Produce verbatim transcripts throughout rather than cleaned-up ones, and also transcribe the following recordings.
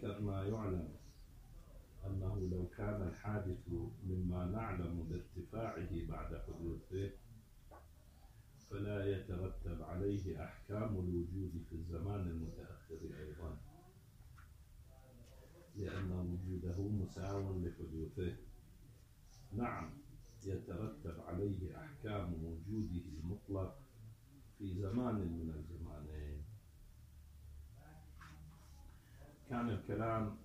ذكرنا يعلم أنه لو كان الحادث مما نعلم بارتفاعه بعد حدوثه فلا يترتب عليه أحكام الوجود في الزمان المتأخر أيضا، لأن وجوده مساو لحدوثه. نعم، يترتب عليه أحكام وجوده المطلق في زمان من الزمانين. كان الكلام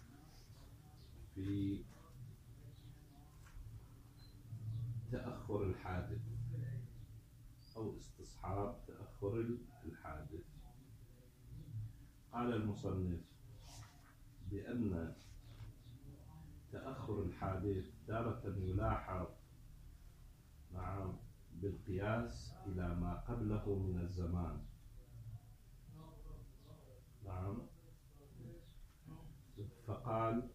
في تأخر الحادث أو استصحاب تأخر الحادث. قال المصنف بأن تأخر الحادث تارة يلاحظ نعم بالقياس إلى ما قبله من الزمان. نعم، فقال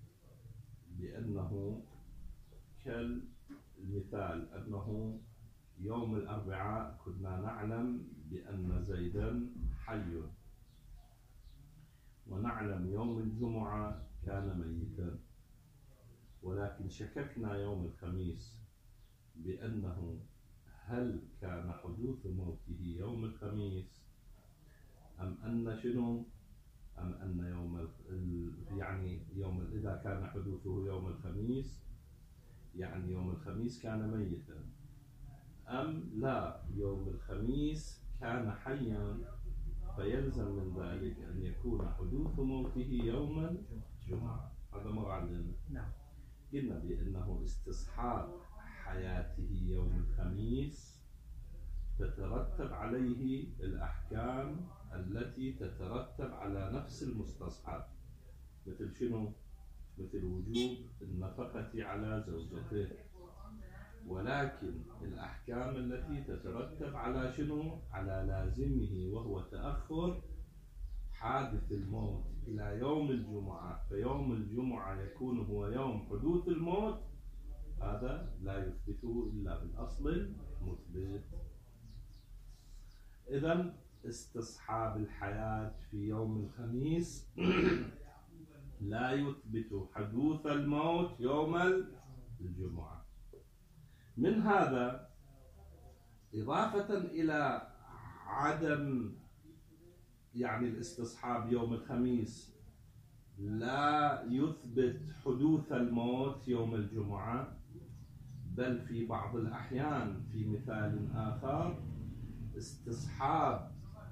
بأنه كالمثال أنه يوم الأربعاء كنا نعلم بأن زيدا حي، ونعلم يوم الجمعة كان ميتا، ولكن شككنا يوم الخميس بأنه هل كان حدوث موته يوم الخميس أم أن شنو أم أن يوم يعني يوم إذا كان حدوثه يوم الخميس يعني يوم الخميس كان ميتا، أم لا يوم الخميس كان حيا فيلزم من ذلك أن يكون حدوث موته يوم الجمعة. هذا مر علينا. نعم، قلنا بأنه استصحاب حياته يوم الخميس تترتب عليه الأحكام التي تترتب على نفس المستصحب، مثل شنو؟ مثل وجوب النفقة على زوجته، ولكن الأحكام التي تترتب على شنو؟ على لازمه، وهو تأخر حادث الموت إلى يوم الجمعة، فيوم الجمعة يكون هو يوم حدوث الموت، هذا لا يثبته إلا بالأصل المثبت. إذن استصحاب الحياة في يوم الخميس لا يثبت حدوث الموت يوم الجمعة. من هذا إضافة إلى عدم يعني الاستصحاب يوم الخميس لا يثبت حدوث الموت يوم الجمعة، بل في بعض الأحيان في مثال آخر استصحاب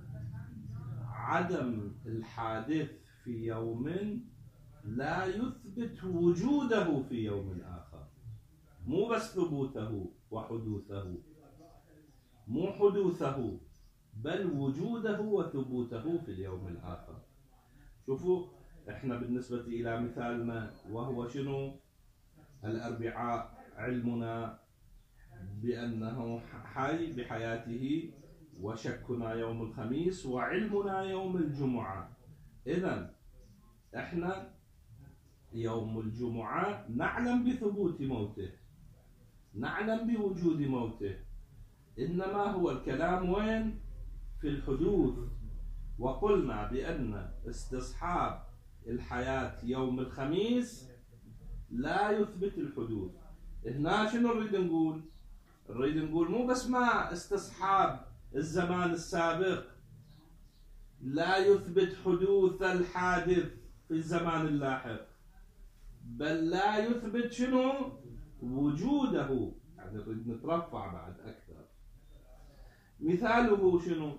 عدم الحادث في يوم لا يثبت وجوده في يوم آخر، مو بس ثبوته وحدوثه، مو حدوثه بل وجوده وثبوته في اليوم الآخر. شوفوا احنا بالنسبة إلى مثالنا وهو شنو؟ الأربعاء علمنا بأنه حي بحياته، وشكنا يوم الخميس، وعلمنا يوم الجمعة. إذن احنا يوم الجمعة نعلم بثبوت موته، نعلم بوجود موته، إنما هو الكلام وين؟ في الحدوث. وقلنا بأن استصحاب الحياة يوم الخميس لا يثبت الحدوث. هنا شنو نريد نقول؟ نريد نقول مو بس ما استصحاب الزمان السابق لا يثبت حدوث الحادث في الزمان اللاحق، بل لا يثبت شنو؟ وجوده. يعني نريد نترفع بعد أكثر. مثاله شنو؟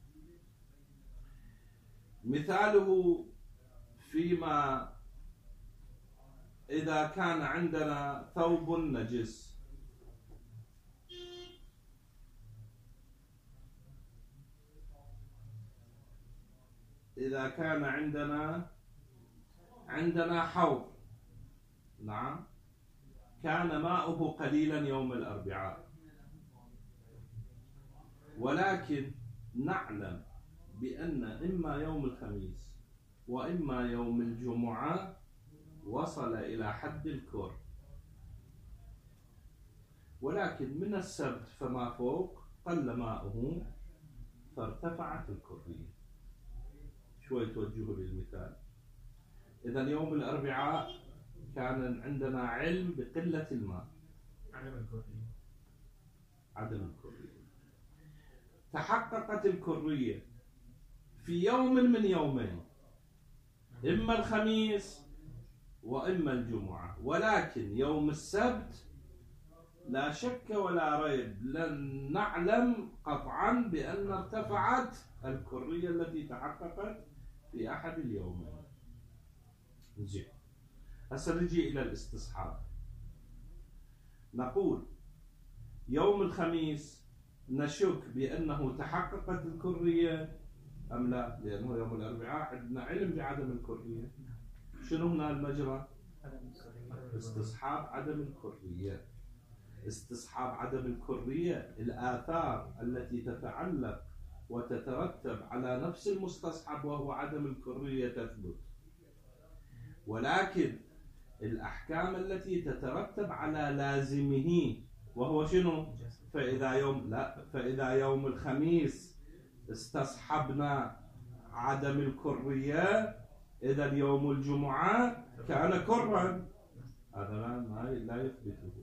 مثاله فيما إذا كان عندنا ثوب نجس، إذا كان عندنا عندنا حوض، نعم، كان ماؤه قليلا يوم الأربعاء، ولكن نعلم بأن إما يوم الخميس وإما يوم الجمعة وصل إلى حد الكر، ولكن من السبت فما فوق قل ماؤه فارتفعت الكرية. شوي توجهوا للمثال. إذا يوم الأربعاء كان عندنا علم بقلة الماء، عدم الكرية. عدم الكرية. تحققت الكرية في يوم من يومين، إما الخميس وإما الجمعة، ولكن يوم السبت لا شك ولا ريب لن نعلم قطعا بأن ارتفعت الكرية التي تحققت في أحد اليومين. زين، هسه نجي إلى الاستصحاب. نقول يوم الخميس نشك بأنه تحققت الكرية أم لا، لأنه يوم الأربعاء عندنا علم بعدم الكرية. شنو هنا المجرى؟ استصحاب عدم الكرية. استصحاب عدم الكرية الآثار التي تتعلق وتترتب على نفس المستصحب وهو عدم الكرية تثبت، ولكن الأحكام التي تترتب على لازمه وهو شنو؟ فإذا يوم لا فإذا يوم الخميس استصحبنا عدم الكرية، إذا يوم الجمعة كان كرا، هذا ما لا يثبته.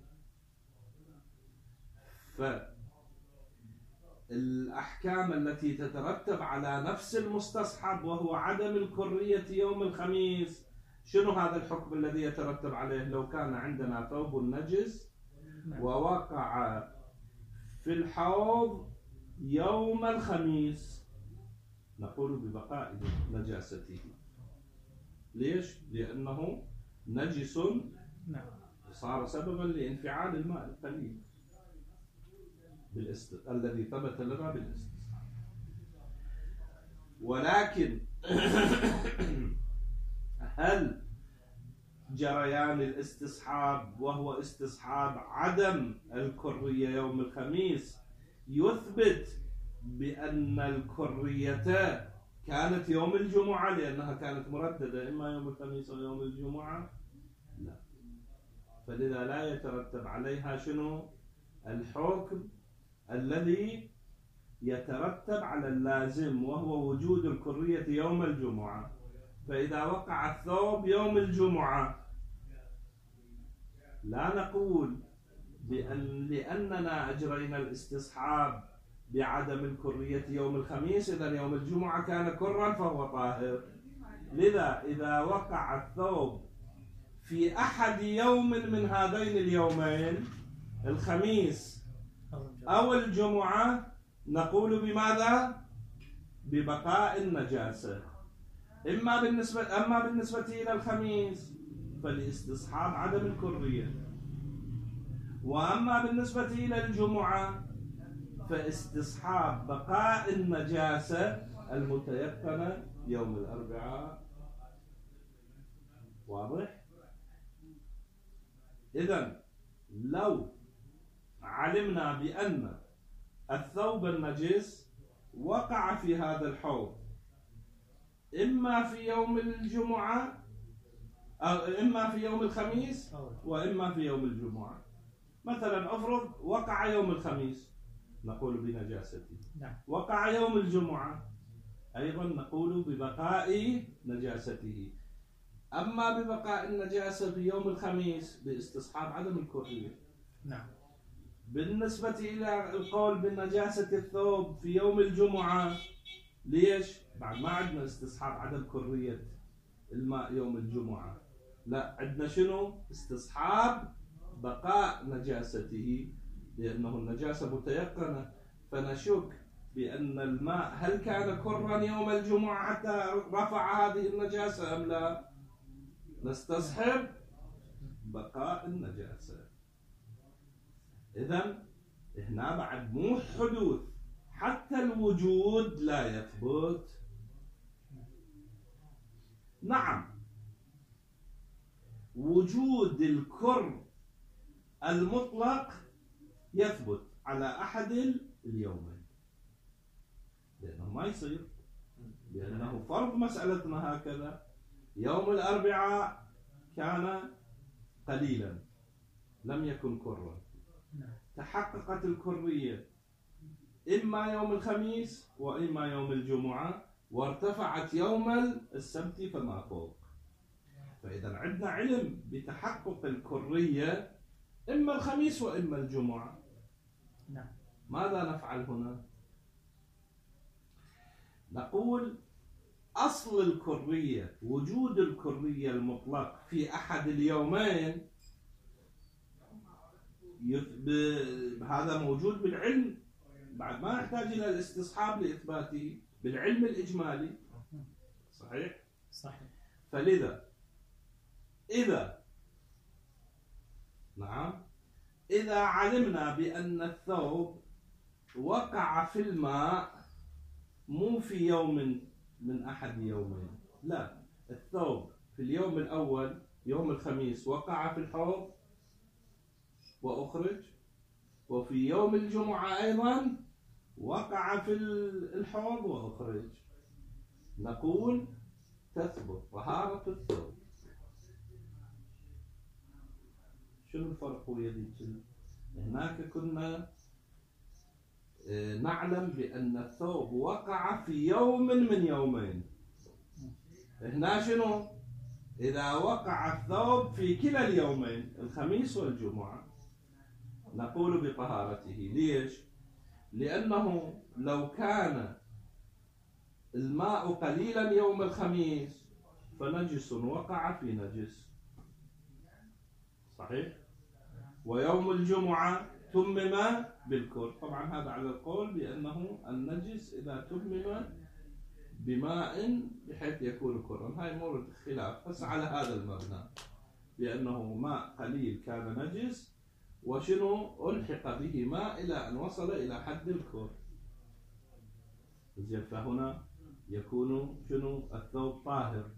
فالأحكام التي تترتب على نفس المستصحب وهو عدم الكرية يوم الخميس، شنو هذا الحكم الذي يترتب عليه؟ لو كان عندنا ثوب نجس ووقع في الحوض يوم الخميس، نقول ببقاء نجاسته. ليش؟ لأنه نجس صار سببا لانفعال الماء القليل بالاست... الذي ثبت لنا بالاستصحاب. ولكن هل جريان الاستصحاب وهو استصحاب عدم الكرية يوم الخميس يثبت بأن الكرية كانت يوم الجمعة لأنها كانت مرددة إما يوم الخميس أو يوم الجمعة؟ لا. فلذا لا يترتب عليها شنو؟ الحكم الذي يترتب على اللازم وهو وجود الكرية يوم الجمعة. فإذا وقع الثوب يوم الجمعة لا نقول بأن لأننا أجرينا الاستصحاب بعدم الكرية يوم الخميس إذا يوم الجمعة كان كرا فهو طاهر. لذا إذا وقع الثوب في أحد يوم من هذين اليومين الخميس أو الجمعة نقول بماذا؟ ببقاء النجاسة. إما بالنسبة أما بالنسبة إلى الخميس فالاستصحاب عدم الكرية، وأما بالنسبة إلى الجمعة فاستصحاب بقاء النجاسة المتيقنة يوم الأربعاء. واضح؟ إذن لو علمنا بأن الثوب النجس وقع في هذا الحوض إما في يوم الجمعة أو إما في يوم الخميس وإما في يوم الجمعة، مثلا أفرض وقع يوم الخميس نقول بنجاسته، وقع يوم الجمعة أيضا نقول ببقاء نجاسته. أما ببقاء النجاسة في يوم الخميس باستصحاب عدم الكرية. نعم. بالنسبة إلى القول بالنجاسة الثوب في يوم الجمعة، ليش؟ بعد ما عندنا استصحاب عدم كرية الماء يوم الجمعة، لا عندنا شنو؟ استصحاب بقاء نجاسته لأنه النجاسة متيقنة، فنشك بأن الماء هل كان كرا يوم الجمعة حتى رفع هذه النجاسة أم لا؟ نستصحب بقاء النجاسة. إذن هنا بعد مو حدوث، حتى الوجود لا يثبت. نعم، وجود الكر المطلق يثبت على أحد اليومين لأنه ما يصير، لأنه فرض مسألتنا هكذا. يوم الأربعاء كان قليلا لم يكن كرا، تحققت الكرية إما يوم الخميس وإما يوم الجمعة، وارتفعت يوم السبت فما فوق. فإذا عندنا علم بتحقق الكرية إما الخميس وإما الجمعة. نعم. ماذا نفعل هنا؟ نقول أصل الكرية، وجود الكرية المطلق في أحد اليومين هذا موجود بالعلم، بعد ما نحتاج إلى الاستصحاب لإثباته بالعلم الإجمالي. صحيح؟ صحيح. فلذا إذا نعم إذا علمنا بأن الثوب وقع في الماء مو في يوم من أحد يومين، لا، الثوب في اليوم الأول يوم الخميس وقع في الحوض وأخرج، وفي يوم الجمعة أيضا وقع في الحوض وأخرج، نقول تثبت طهارة الثوب. شنو الفرق ويا ذيك؟ هناك كنا نعلم بأن الثوب وقع في يوم من يومين، هنا شنو؟ إذا وقع الثوب في كلا اليومين الخميس والجمعة نقول بطهارته. ليش؟ لأنه لو كان الماء قليلا يوم الخميس فنجس وقع في نجس، صحيح؟ ويوم الجمعة تمم بالكر. طبعا هذا على القول بأنه النجس إذا تمم بماء بحيث يكون كرا، هاي مورد خلاف، بس على هذا المبنى بأنه ماء قليل كان نجس وشنو ألحق به ماء إلى أن وصل إلى حد الكر، فهنا يكون شنو الثوب طاهر.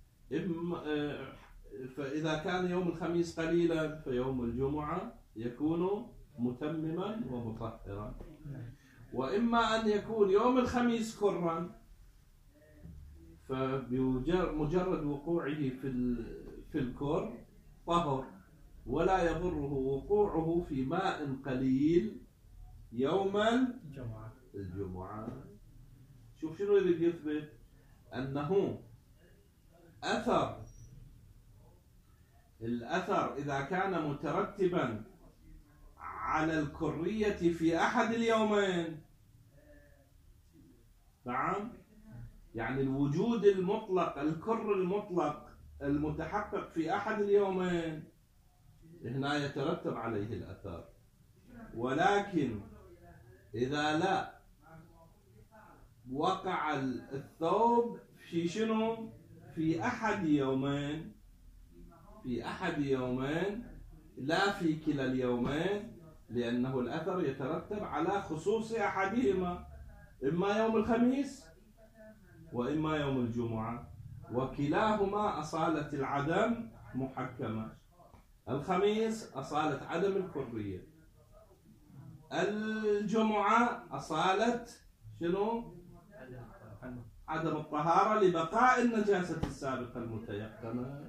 فإذا كان يوم الخميس قليلا فيوم الجمعة يكون متمما ومطهرا. وإما أن يكون يوم الخميس كرا فبمجرد وقوعه في في الكر طهر، ولا يضره وقوعه في ماء قليل يوم الجمعة. الجمعة. شوف شنو يريد يثبت؟ أنه أثر الأثر إذا كان مترتبا على الكرية في أحد اليومين، نعم، يعني الوجود المطلق الكر المطلق المتحقق في أحد اليومين هنا يترتب عليه الأثر. ولكن إذا لا وقع الثوب في شنو؟ في أحد يومين، في أحد يومين لا في كلا اليومين، لأنه الأثر يترتب على خصوص أحدهما، إما يوم الخميس وإما يوم الجمعة، وكلاهما أصالة العدم محكمة. الخميس أصالة عدم الكرية، الجمعة أصالة شنو؟ عدم الطهارة لبقاء النجاسة السابقة المتيقنة.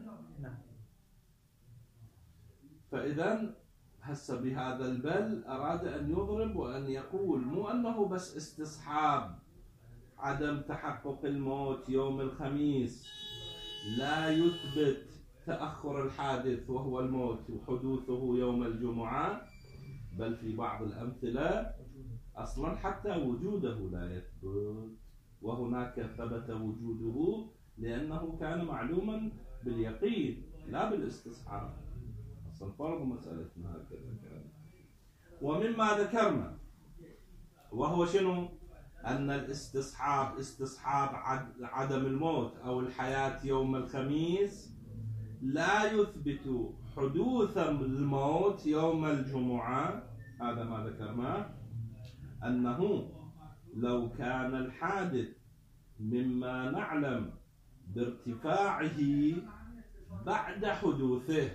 فإذا هسه بهذا البل أراد أن يضرب وأن يقول مو أنه بس استصحاب عدم تحقق الموت يوم الخميس لا يثبت تأخر الحادث وهو الموت وحدوثه يوم الجمعة، بل في بعض الأمثلة أصلا حتى وجوده لا يثبت، وهناك ثبت وجوده لأنه كان معلوما باليقين لا بالاستصحاب. أصلا فرض مسألتنا هكذا كان. ومما ذكرنا وهو شنو؟ أن الاستصحاب استصحاب عدم الموت أو الحياة يوم الخميس لا يثبت حدوث الموت يوم الجمعة. هذا ما ذكرناه، أنه لو كان الحادث مما نعلم بارتفاعه بعد حدوثه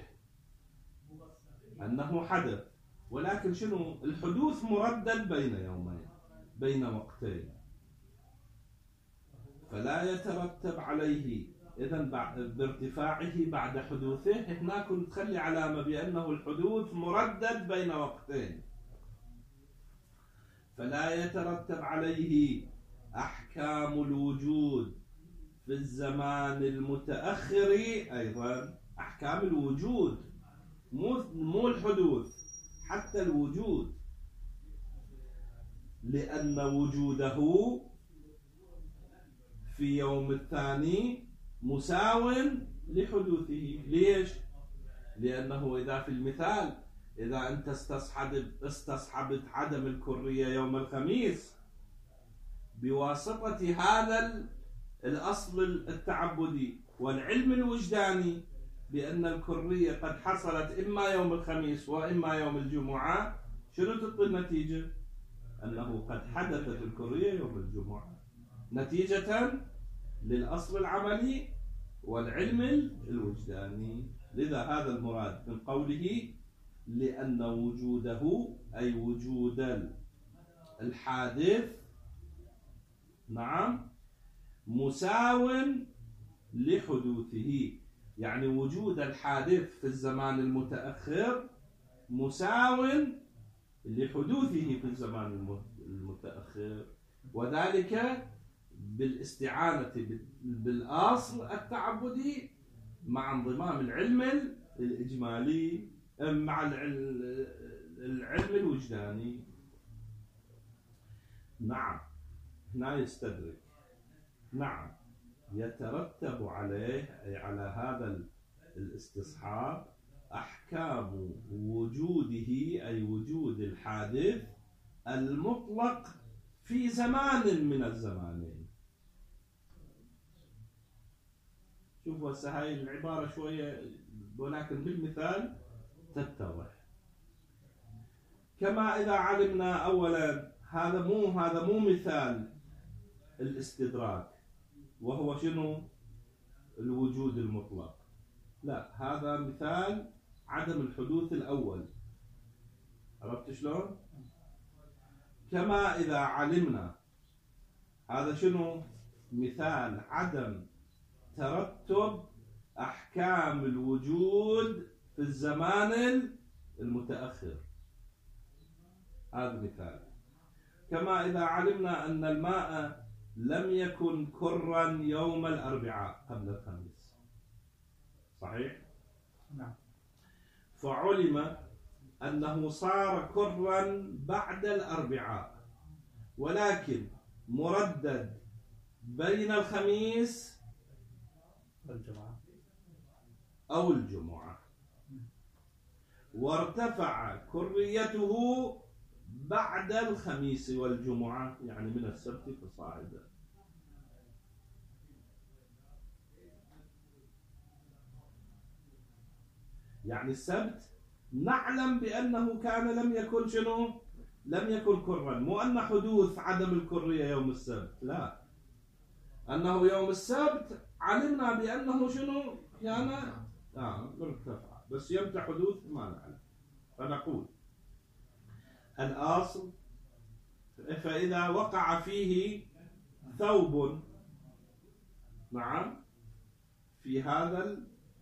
أنه حدث، ولكن شنو الحدوث مردد بين يومين بين وقتين، فلا يترتب عليه إذن بارتفاعه بعد حدوثه. هنا كنت تخلي علامة بأنه الحدوث مردد بين وقتين، فلا يترتب عليه أحكام الوجود في الزمان المتأخر أيضا أحكام الوجود، مو مو الحدوث، حتى الوجود، لأن وجوده في يوم الثاني مساو لحدوثه. ليش؟ لأنه إذا في المثال إذا أنت استصحبت استصحبت عدم الكرية يوم الخميس بواسطة هذا الأصل التعبدي والعلم الوجداني بأن الكرية قد حصلت إما يوم الخميس وإما يوم الجمعة، شنو تعطي النتيجة؟ أنه قد حدثت الكرية يوم الجمعة نتيجة للأصل العملي والعلم الوجداني. لذا هذا المراد من قوله لأن وجوده أي وجود الحادث نعم مساو لحدوثه، يعني وجود الحادث في الزمان المتأخر مساو لحدوثه في الزمان المتأخر، وذلك بالاستعانة بالأصل التعبدي مع انضمام العلم الإجمالي مع العلم الوجداني. نعم هنا يستدرك. نعم يترتب عليه أي على هذا الاستصحاب أحكام وجوده أي وجود الحادث المطلق في زمان من الزمانين. شوفوا هسه هاي العبارة شوية ولكن بالمثال تتضح. كما إذا علمنا أولا هذا مو هذا مو مثال الاستدراك وهو شنو؟ الوجود المطلق، لا هذا مثال عدم الحدوث الأول. عرفت شلون؟ كما إذا علمنا هذا شنو؟ مثال عدم ترتب أحكام الوجود في الزمان المتأخر، هذا مثال. كما إذا علمنا أن الماء لم يكن كرا يوم الأربعاء قبل الخميس، صحيح؟ نعم. فعلم أنه صار كرا بعد الأربعاء، ولكن مردد بين الخميس والجمعة أو الجمعة، وارتفع كريته بعد الخميس والجمعة، يعني من السبت فصاعدا. يعني السبت نعلم بأنه كان لم يكن شنو؟ لم يكن كرا، مو أن حدوث عدم الكرية يوم السبت، لا، أنه يوم السبت علمنا بأنه شنو؟ كان آه مرتفع، بس يمتى حدوث ما نعلم. فنقول الأصل فإذا وقع فيه ثوب نعم في هذا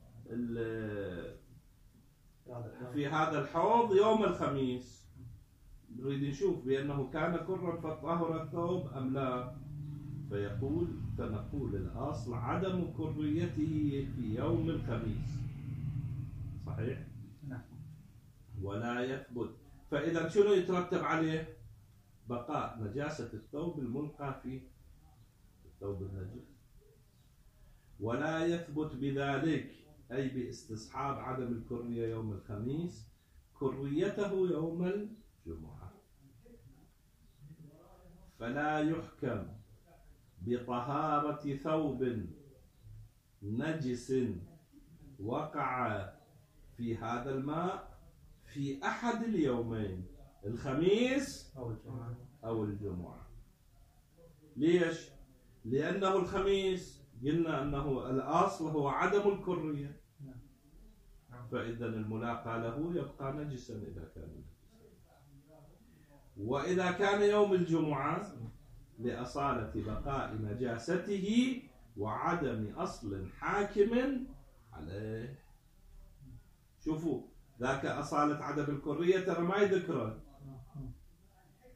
في هذا الحوض يوم الخميس، نريد نشوف بأنه كان كرا فطهر الثوب أم لا، فيقول فنقول الأصل عدم كريته في يوم الخميس، صحيح؟ نعم. ولا يثبت، فإذا شنو يترتب عليه؟ بقاء نجاسة الثوب الملقى في الثوب النجس، ولا يثبت بذلك أي باستصحاب عدم الكرية يوم الخميس كريته يوم الجمعة، فلا يحكم بطهارة ثوب نجس وقع في هذا الماء في أحد اليومين الخميس أو الجمعة أو الجمعة. ليش؟ لأنه الخميس قلنا أنه الأصل هو عدم الكرية، فإذا الملاقى له يبقى نجسا إذا كان نجسا. وإذا كان يوم الجمعة لأصالة بقاء نجاسته وعدم أصل حاكم عليه. شوفوا ذاك أصالة عدم الكرية ترى ما يذكره،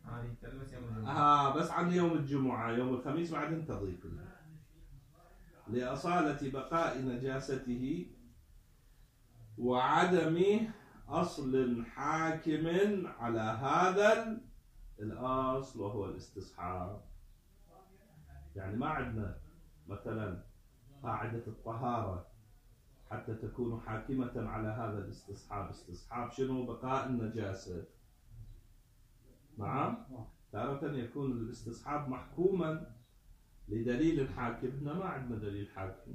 آه بس عن يوم الجمعة، يوم الخميس بعدين تضيف له. لأصالة بقاء نجاسته وعدم أصل حاكم على هذا الأصل وهو الاستصحاب. يعني ما عندنا مثلا قاعدة الطهارة حتى تكون حاكمة على هذا الاستصحاب. استصحاب شنو؟ بقاء النجاسة. نعم. تارة يكون الاستصحاب محكوما لدليل حاكم، هنا ما عندنا دليل حاكم.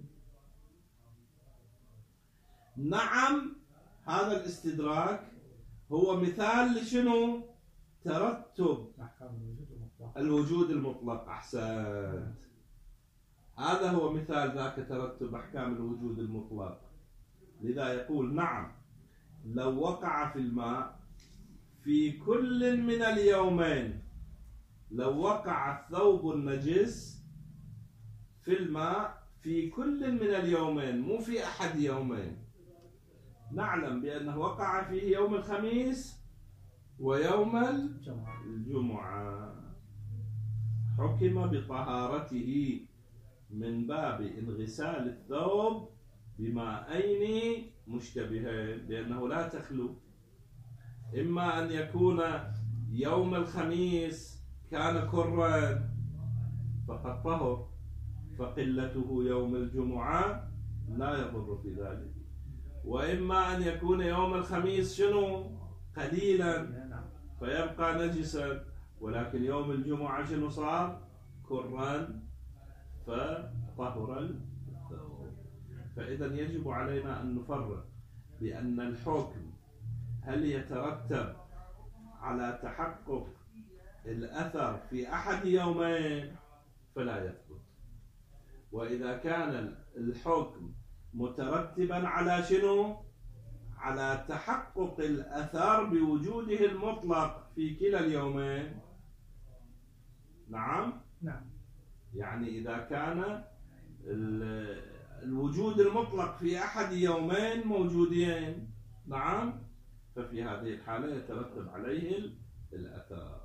نعم، هذا الاستدراك هو مثال لشنو؟ ترتب الوجود المطلق. أحسنت، هذا هو مثال ذاك ترتب أحكام الوجود المطلق. لذا يقول نعم لو وقع في الماء في كل من اليومين، لو وقع الثوب النجس في الماء في كل من اليومين، مو في أحد يومين، نعلم بأنه وقع فيه يوم الخميس ويوم الجمعة، حكم بطهارته من باب انغسال الثوب بماءين مشتبهين، لأنه لا تخلو. إما أن يكون يوم الخميس كان كرا فقد طهر، فقلته يوم الجمعة لا يضر في ذلك، وإما أن يكون يوم الخميس شنو؟ قليلا فيبقى نجسا، ولكن يوم الجمعة شنو صار؟ كرا فطهر الثوب. فإذا يجب علينا أن نفرق بأن الحكم هل يترتب على تحقق الأثر في أحد يومين فلا يثبت، وإذا كان الحكم مترتبا على شنو؟ على تحقق الأثر بوجوده المطلق في كلا اليومين. نعم. نعم. يعني إذا كان الوجود المطلق في أحد يومين موجودين، نعم، ففي هذه الحالة يترتب عليه الأثر.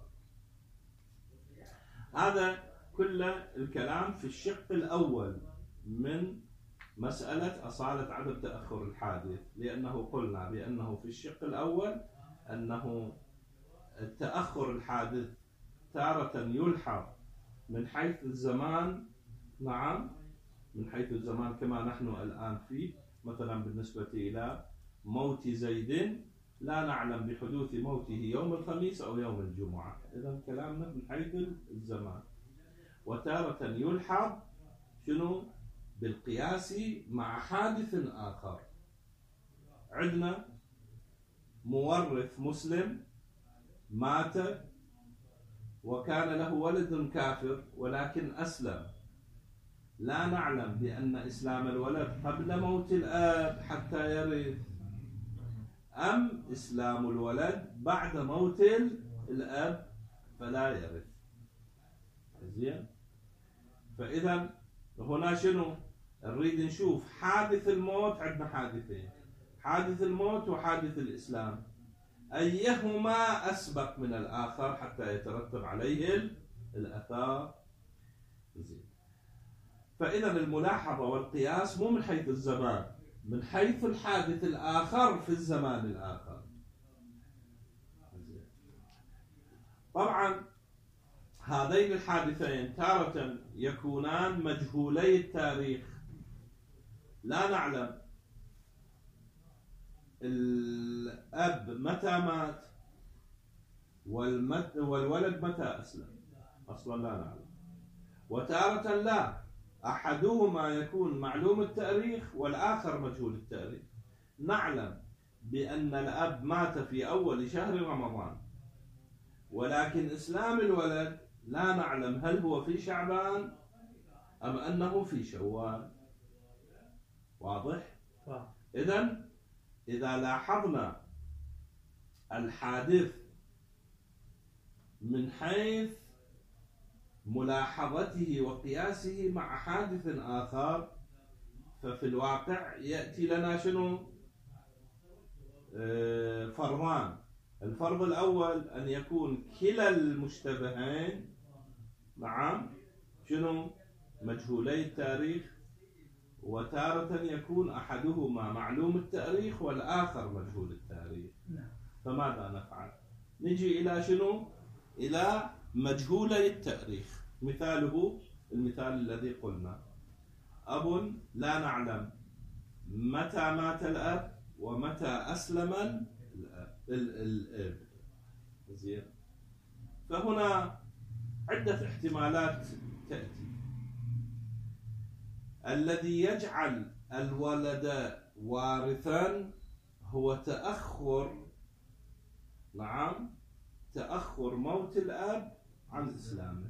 هذا كل الكلام في الشق الأول من مسألة أصالة عدم تأخر الحادث، لأنه قلنا بأنه في الشق الأول أنه التأخر الحادث تارة يلحظ من حيث الزمان، نعم، من حيث الزمان كما نحن الآن فيه، مثلا بالنسبة إلى موت زيد لا نعلم بحدوث موته يوم الخميس أو يوم الجمعة، إذا كلامنا من حيث الزمان. وتارة يلحظ شنو؟ بالقياس مع حادث آخر. عندنا مورث مسلم مات وكان له ولد كافر ولكن أسلم، لا نعلم بأن إسلام الولد قبل موت الآب حتى يرث أم إسلام الولد بعد موت الأب فلا يرث. زين، فإذا هنا شنو نريد نشوف؟ حادث الموت، عندنا حادثين، حادث الموت وحادث الإسلام، أيهما أسبق من الآخر حتى يترتب عليه الأثار. زين، فإذا الملاحظة والقياس مو من حيث الزمان، من حيث الحادث الآخر في الزمان الآخر. طبعا هذين الحادثين تارة يكونان مجهولي التاريخ، لا نعلم الأب متى مات والولد متى أسلم، أصلا لا نعلم. وتارة لا، أحدهما يكون معلوم التاريخ والآخر مجهول التاريخ. نعلم بأن الأب مات في أول شهر رمضان، ولكن إسلام الولد لا نعلم هل هو في شعبان أم أنه في شوال. واضح؟ إذن إذا لاحظنا الحادث من حيث ملاحظته وقياسه مع حادث آخر، ففي الواقع يأتي لنا شنو؟ فرضان. الفرض الأول أن يكون كلا المشتبهين، نعم، شنو؟ مجهولي التاريخ. وتارة يكون أحدهما معلوم التاريخ والآخر مجهول التاريخ. فماذا نفعل؟ نجي إلى شنو؟ إلى مجهولي التاريخ. مثاله المثال الذي قلنا: أب لا نعلم متى مات الأب ومتى أسلم الأب الأب زين. فهنا عدة احتمالات تأتي. الذي يجعل الولد وارثا هو تأخر نعم تأخر موت الأب عن إسلامه.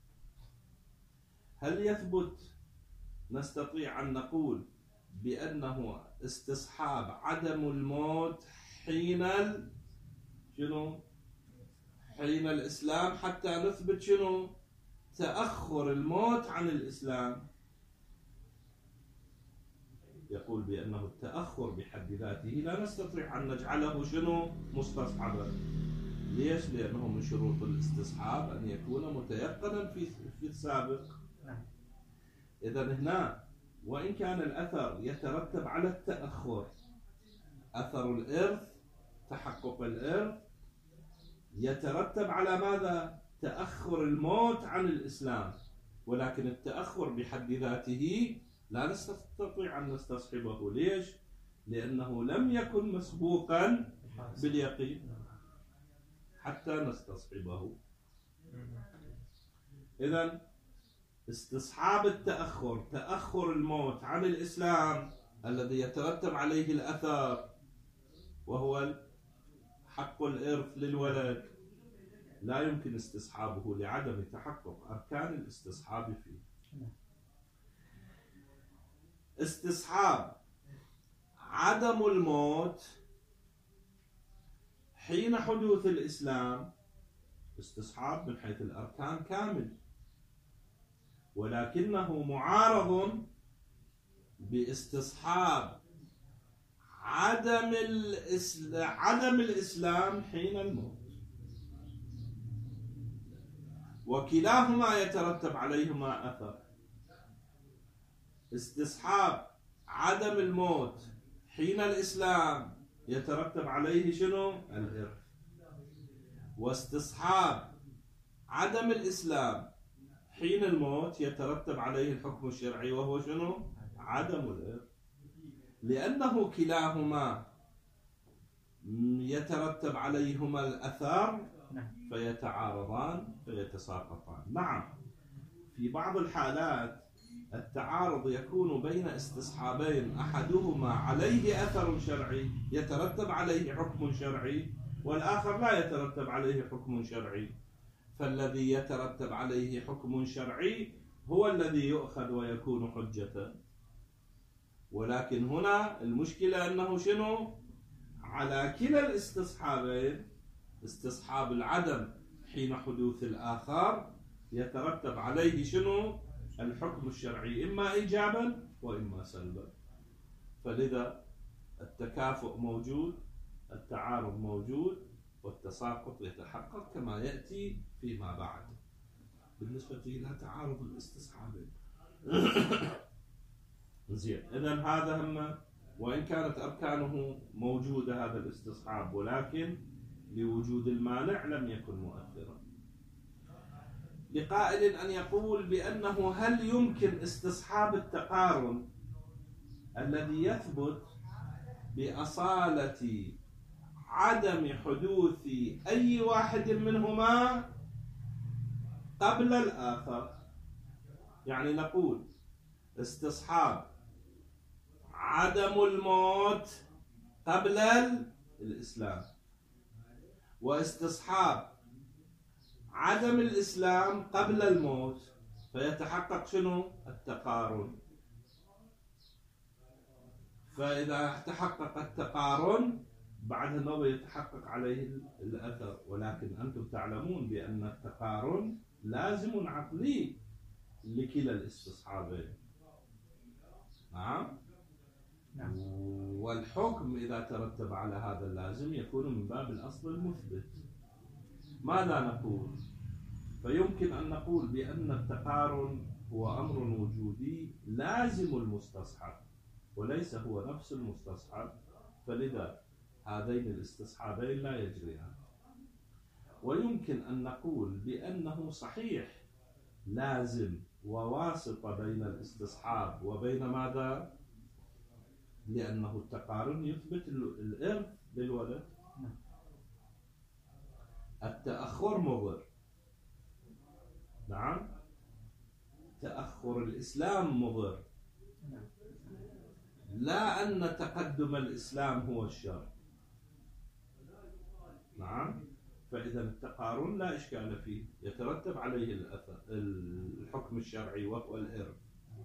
هل يثبت نستطيع أن نقول بأنه استصحاب عدم الموت حين ال... شنو؟ حين الإسلام، حتى نثبت شنو؟ تأخر الموت عن الإسلام. يقول بأنه التأخر بحد ذاته لا نستطيع أن نجعله شنو؟ مستصحبا. ليش؟ لأنه من شروط الاستصحاب أن يكون متيقنا في في السابق. إذا هنا وإن كان الأثر يترتب على التأخر، أثر الإرث، تحقق الإرث، يترتب على ماذا؟ تأخر الموت عن الإسلام. ولكن التأخر بحد ذاته لا نستطيع أن نستصحبه. ليش؟ لأنه لم يكن مسبوقا باليقين حتى نستصحبه. إذن استصحاب التأخر، تأخر الموت عن الإسلام الذي يترتب عليه الأثر وهو حق الإرث للولد، لا يمكن استصحابه لعدم تحقق أركان الاستصحاب فيه. استصحاب عدم الموت حين حدوث الإسلام استصحاب من حيث الأركان كامل، ولكنه معارض باستصحاب عدم الإسلام عدم الإسلام حين الموت، وكلاهما يترتب عليهما أثر. استصحاب عدم الموت حين الإسلام يترتب عليه شنو؟ الإرث. واستصحاب عدم الإسلام حين الموت يترتب عليه الحكم الشرعي وهو شنو؟ عدم الإرث. لأنه كلاهما يترتب عليهما الأثر فيتعارضان فيتساقطان. نعم، في بعض الحالات التعارض يكون بين استصحابين أحدهما عليه أثر شرعي يترتب عليه حكم شرعي، والآخر لا يترتب عليه حكم شرعي. فالذي يترتب عليه حكم شرعي هو الذي يؤخذ ويكون حجة. ولكن هنا المشكلة أنه شنو؟ على كلا الاستصحابين، استصحاب العدم حين حدوث الآخر يترتب عليه شنو؟ الحكم الشرعي، إما إيجابا وإما سلبا. فلذا التكافؤ موجود، التعارض موجود، والتساقط يتحقق كما يأتي فيما بعد بالنسبة إلى تعارض الاستصحابين. زين، إذن هذا هم، وإن كانت أركانه موجودة هذا الاستصحاب، ولكن لوجود المانع لم يكن مؤثرا. لقائل أن يقول بأنه هل يمكن استصحاب التقارن الذي يثبت بأصالة عدم حدوث أي واحد منهما قبل الآخر؟ يعني نقول استصحاب عدم الموت قبل الإسلام، واستصحاب عدم الإسلام قبل الموت، فيتحقق شنو؟ التقارن. فإذا تحقق التقارن بعد النظر يتحقق عليه الأثر. ولكن أنتم تعلمون بأن التقارن لازم عقلي لكلا الاستصحابين. نعم. والحكم إذا ترتب على هذا اللازم يكون من باب الأصل المثبت. ماذا نقول؟ فيمكن أن نقول بأن التقارن هو أمر وجودي لازم المستصحب وليس هو نفس المستصحب، فلذا هذين الاستصحابين لا يجريان. ويمكن أن نقول بأنه صحيح لازم وواسطة بين الاستصحاب وبين ماذا؟ لأنه التقارن يثبت الإرث للولد. التأخر مضر، نعم، تأخر الإسلام مضر، لا أن تقدم الإسلام هو الشر، نعم. فإذا التقارن لا إشكال فيه، يترتب عليه الأثر الحكم الشرعي وهو الإرث.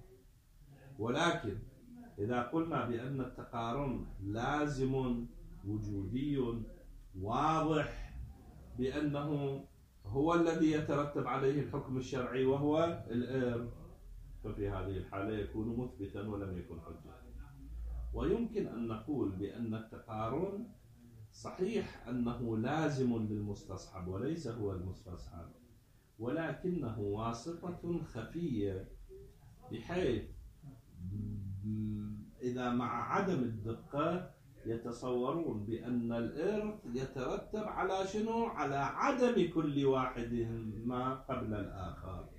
ولكن إذا قلنا بأن التقارن لازم وجودي واضح بأنه هو الذي يترتب عليه الحكم الشرعي وهو الإرث، ففي هذه الحالة يكون مثبتا ولم يكن حجة. ويمكن أن نقول بأن التقارن صحيح أنه لازم للمستصحب وليس هو المستصحب، ولكنه واسطة خفية، بحيث إذا مع عدم الدقة يتصورون بأن الإرث يترتب على شنو؟ على عدم كل واحد ما قبل الآخر،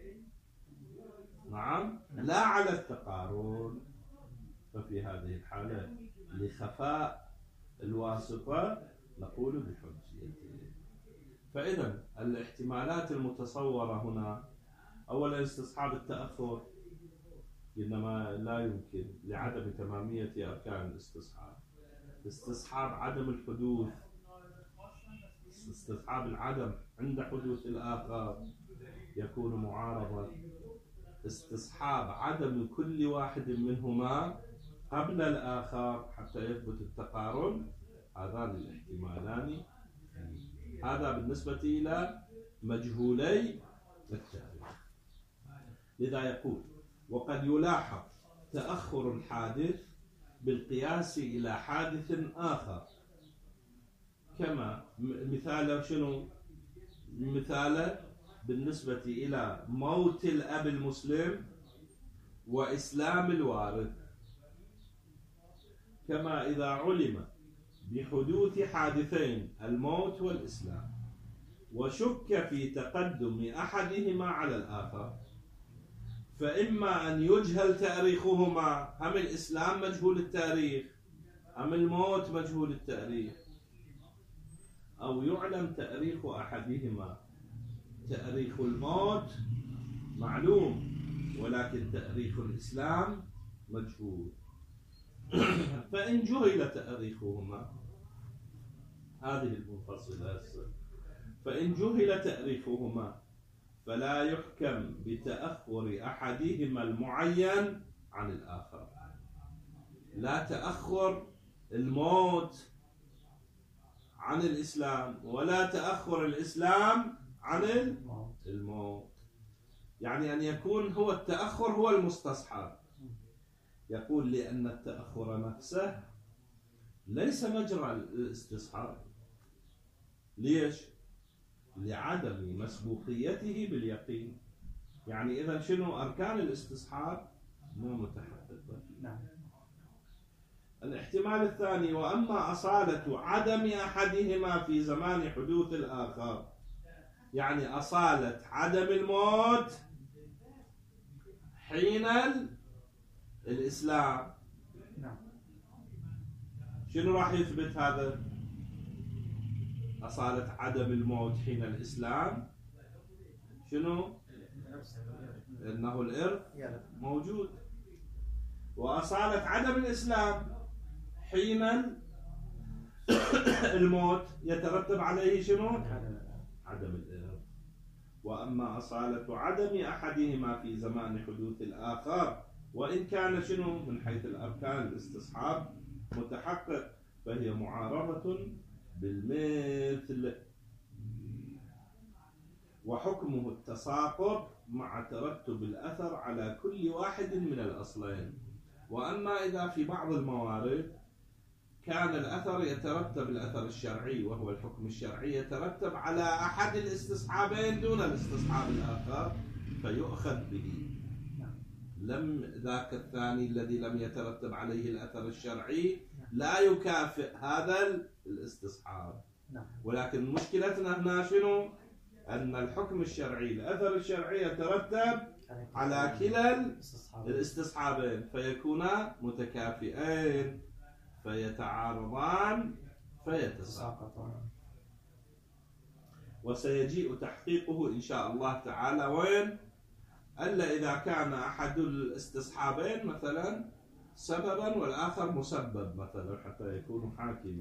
نعم، لا على التقارن. ففي هذه الحالة لخفاء الواسطة نقول بحجيته. فإذا الاحتمالات المتصورة هنا، أولا استصحاب التأخر، إنما لا يمكن لعدم تمامية أركان الاستصحاب. استصحاب عدم الحدوث، استصحاب العدم عند حدوث الآخر يكون معارضا. استصحاب عدم كل واحد منهما قبل الآخر حتى يثبت التقارن، هذان الاحتمالان. هذا بالنسبة إلى مجهولي التاريخ. لذا يقول: وقد يلاحظ تأخر الحادث بالقياس إلى حادث آخر، كما مثال شنو؟ مثال بالنسبة إلى موت الأب المسلم وإسلام الوارث، كما إذا علم بحدوث حادثين الموت والإسلام وشك في تقدم أحدهما على الآخر، فإما أن يجهل تاريخهما، هم الإسلام مجهول التاريخ أم الموت مجهول التاريخ، أو يعلم تاريخ أحدهما. تاريخ الموت معلوم ولكن تاريخ الإسلام مجهول. فإن جهل تاريخهما، هذه المنفصلة، فإن جهل تاريخهما فلا يحكم بتأخر أحدهما المعين عن الآخر. لا تأخر الموت عن الإسلام ولا تأخر الإسلام عن الموت، يعني أن يكون هو التأخر هو المستصحب. يقول لأن التأخر نفسه ليس مجرى الاستصحاب. ليش؟ لعدم مسبوقيته باليقين. يعني إذا شنو أركان الاستصحاب؟ مو متحققة. نعم. الاحتمال الثاني: وأما أصالة عدم أحدهما في زمان حدوث الآخر، يعني أصالة عدم الموت حين الإسلام. نعم. شنو راح يثبت هذا؟ أصالة عدم الموت حين الإسلام شنو؟ إنه الإرث موجود. وأصالة عدم الإسلام حين الموت يترتب عليه شنو؟ عدم الإرث. وأما أصالة عدم أحدهما في زمان حدوث الآخر، وإن كان شنو من حيث الأركان الاستصحاب متحقق، فهي معارضة بالمثل، وحكمه التساقط مع ترتب الأثر على كل واحد من الأصلين. وأما إذا في بعض الموارد كان الأثر يترتب، الأثر الشرعي وهو الحكم الشرعي يترتب على أحد الاستصحابين دون الاستصحاب الآخر، فيؤخذ به. لم ذاك الثاني الذي لم يترتب عليه الأثر الشرعي لا يكافئ هذا الاستصحاب. ولكن مشكلتنا هنا شنو؟ أن الحكم الشرعي الأثر الشرعي يترتب على كلا الاستصحابين فيكونا متكافئين فيتعارضان فيتساقطان. وسيجيء تحقيقه إن شاء الله تعالى وين؟ ألا إذا كان أحد الاستصحابين مثلا سببا والآخر مسبب مثلا حتى يكون حاكما.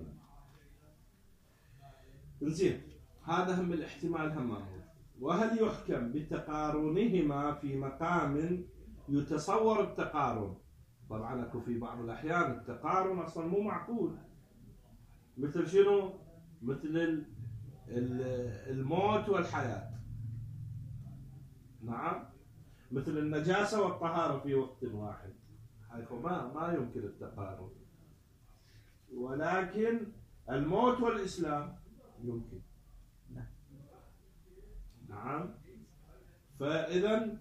زين، هذا هم الاحتمال هم موجود. وهل يحكم بتقارنهما في مقام يتصور التقارن؟ طبعا اكو في بعض الأحيان التقارن أصلا مو معقول، مثل شنو؟ مثل الموت والحياة، نعم، مثل النجاسة والطهارة في وقت واحد، حيث ما ما يمكن التقارن. ولكن الموت والإسلام يمكن. نعم. فإذا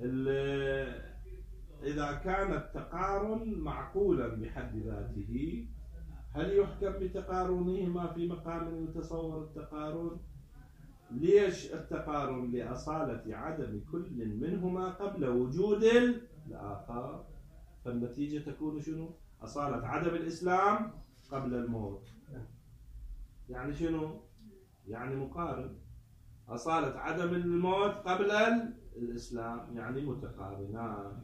إذا كان التقارن معقولا بحد ذاته هل يحكم بتقارنهما في مقام يتصور التقارن؟ ليش التقارن؟ لأصالة عدم كل منهما قبل وجود الآخر. فالنتيجة تكون شنو؟ أصالة عدم الإسلام قبل الموت. يعني شنو؟ يعني مقارن. أصالة عدم الموت قبل الإسلام يعني متقارنان.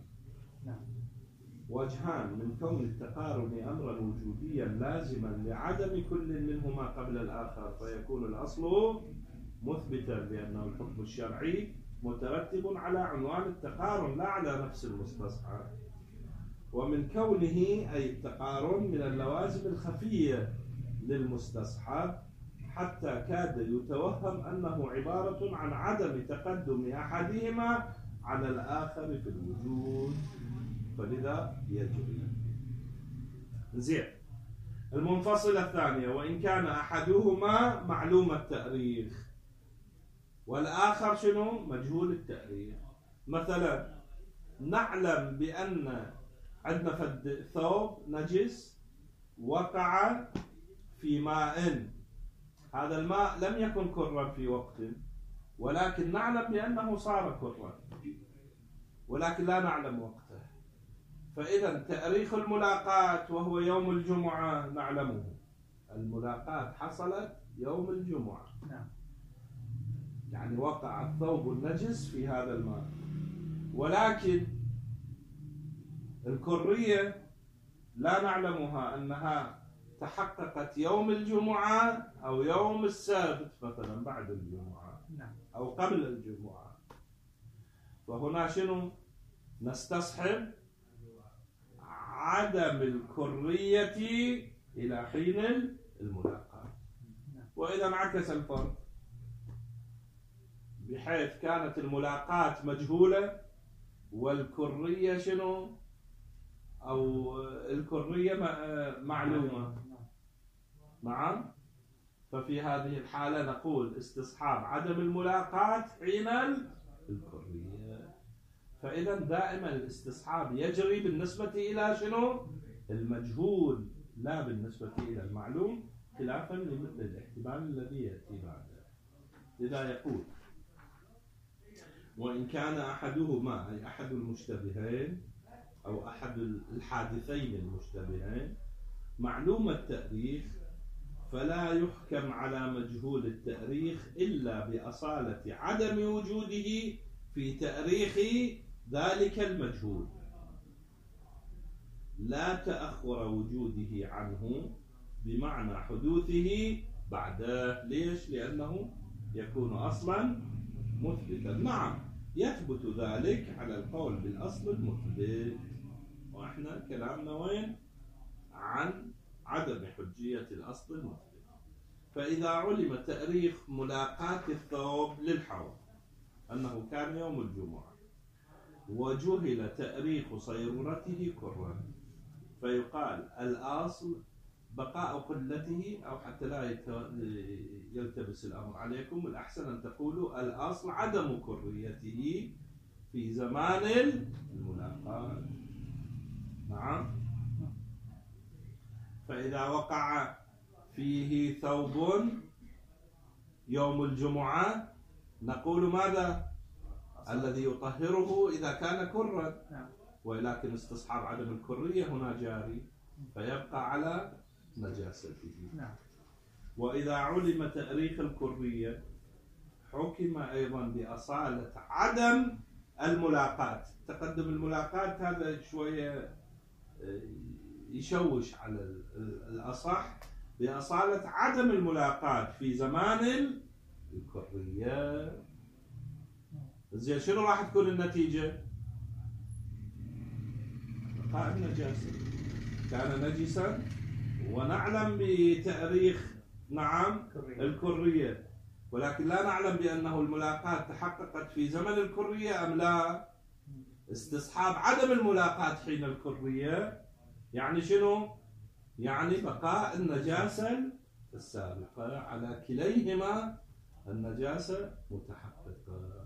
وجهان من كون التقارن أمرا وجوديا لازما لعدم كل منهما قبل الآخر فيكون الأصل مثبتا لأنه الحكم الشرعي مترتب على عنوان التقارن لا على نفس المستصحب. ومن كونه أي التقارن من اللوازم الخفية للمستصحب حتى كاد يتوهم أنه عبارة عن عدم تقدم أحدهما على الآخر في الوجود فلذا يجري. زين، المنفصلة الثانية وإن كان أحدهما معلوم التأريخ والآخر شنو؟ مجهول التأريخ. مثلا نعلم بأن عندنا فد ثوب نجس وقع في ماء، هذا الماء لم يكن كرا في وقت ولكن نعلم بأنه صار كرا ولكن لا نعلم وقته. فإذا تاريخ الملاقاة وهو يوم الجمعة نعلمه، الملاقاة حصلت يوم الجمعة، يعني وقع الثوب النجس في هذا الماء. ولكن الكرية لا نعلمها أنها تحققت يوم الجمعة أو يوم السبت مثلا بعد الجمعة أو قبل الجمعة. فهنا شنو؟ نستصحب عدم الكرية إلى حين الملاقاة. وإذا انعكس الفرق بحيث كانت الملاقاة مجهولة والكرية شنو؟ أو الكرية معلومة. نعم. ففي هذه الحالة نقول استصحاب عدم الملاقاة حين الكرية. فإذا دائما الاستصحاب يجري بالنسبة إلى شنو؟ المجهول لا بالنسبة إلى المعلوم خلافا للاحتمال الذي يأتي بعده. لذا يقول وإن كان أحدهما أي أحد المشتبهين أو أحد الحادثين المشتبهين معلوم التأريخ فلا يحكم على مجهول التأريخ إلا بأصالة عدم وجوده في تأريخ ذلك المجهول لا تأخر وجوده عنه بمعنى حدوثه بعده. ليش؟ لأنه يكون أصلا مثبتا. نعم، يثبت ذلك على القول بالأصل المثبت. وإحنا كلامنا وين؟ عن عدم حجية الأصل المثبت. فإذا علم تاريخ ملاقاة الثوب للحوض أنه كان يوم الجمعة وجهل تاريخ صيرورته كرا فيقال الأصل بقاء قلته، أو حتى لا يلتبس الأمر عليكم الأحسن أن تقولوا الأصل عدم كريته في زمان الملاقاة. نعم. فإذا وقع فيه ثوب يوم الجمعة نقول ماذا؟ الذي يطهره إذا كان كرا، ولكن استصحاب عدم الكرية هنا جاري فيبقى على نجاسته. وإذا علم تأريخ الكرية حكم أيضا بأصالة عدم الملاقاة. تقدم الملاقاة هذا شوية يشوش على الأصح، بأصالة عدم الملاقاة في زمان الكرية. زين شنو راح تكون النتيجة؟ بقاء النجاسة. كان نجسا ونعلم بتأريخ نعم الكرية، ولكن لا نعلم بأنه الملاقاة تحققت في زمن الكرية أم لا. استصحاب عدم الملاقاة حين الكرية يعني شنو؟ يعني بقاء النجاسة السابقة. على كليهما النجاسة متحققة.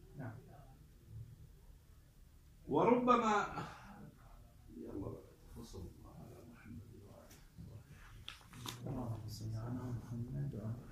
وربما يلا وصل الله على محمد وعلى آله. اللهم صل على محمد.